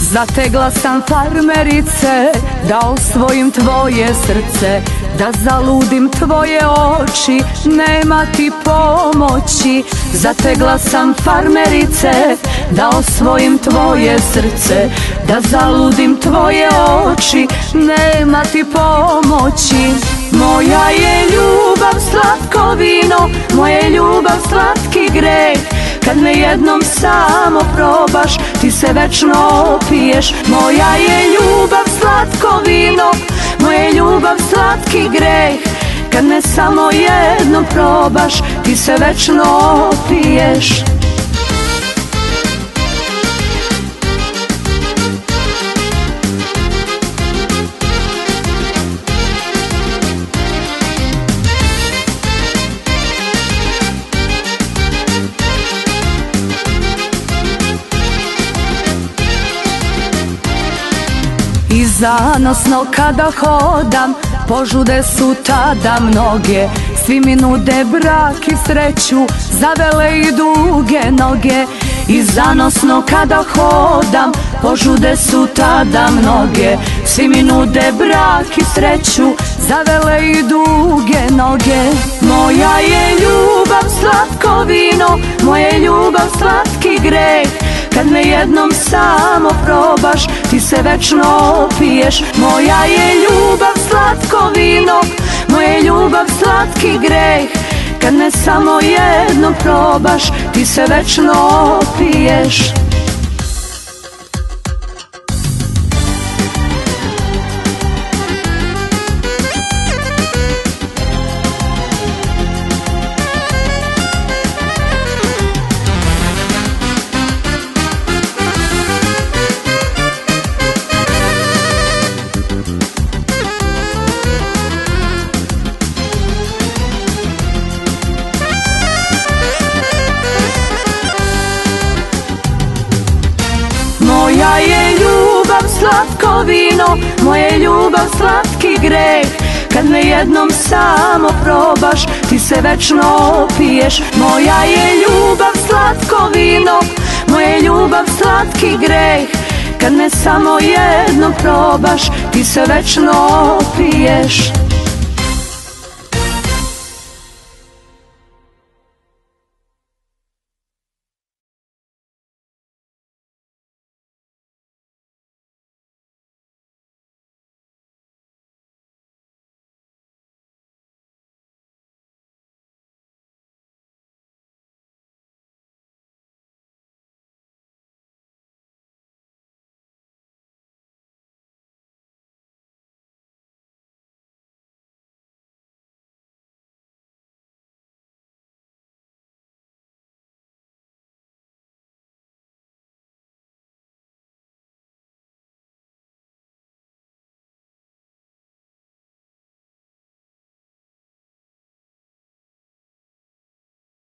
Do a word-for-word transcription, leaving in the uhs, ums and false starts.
Zategla sam farmerice da osvojim tvoje srce, da zaludim tvoje oči, nema ti pomoći. Zategla sam farmerice da osvojim tvoje srce, da zaludim tvoje oči, nema ti pomoći. Moja je ljubav slatko vino, moja ljubav slatki greh. Kad me jednom samo probaš, ti se večno opiješ. Moja je ljubav slatko vino, moja ljubav slatki greh. Kad me samo jednom probaš, ti se večno opiješ. I zanosno kada hodam, požude su tada mnoge. Svi mi nude brak i sreću, zavele i duge noge. I zanosno kada hodam, požude su tada mnoge. Svi mi nude brak i sreću, zavele i duge noge. Moja je ljubav slatko vino, moja ljubav slatki greh. Kad me jednom samo probaš, ti se večno opiješ. Moja je ljubav slatko vino, moja ljubav slatki greh. Kad me samo jednom probaš, ti se večno opiješ. Moja je ljubav slatko vino, moja ljubav slatki greh. Kad me jednom samo probaš, ti se večno opiješ. Moja je ljubav slatko vino, moja ljubav slatki greh. Kad me samo jednom probaš, ti se večno opiješ.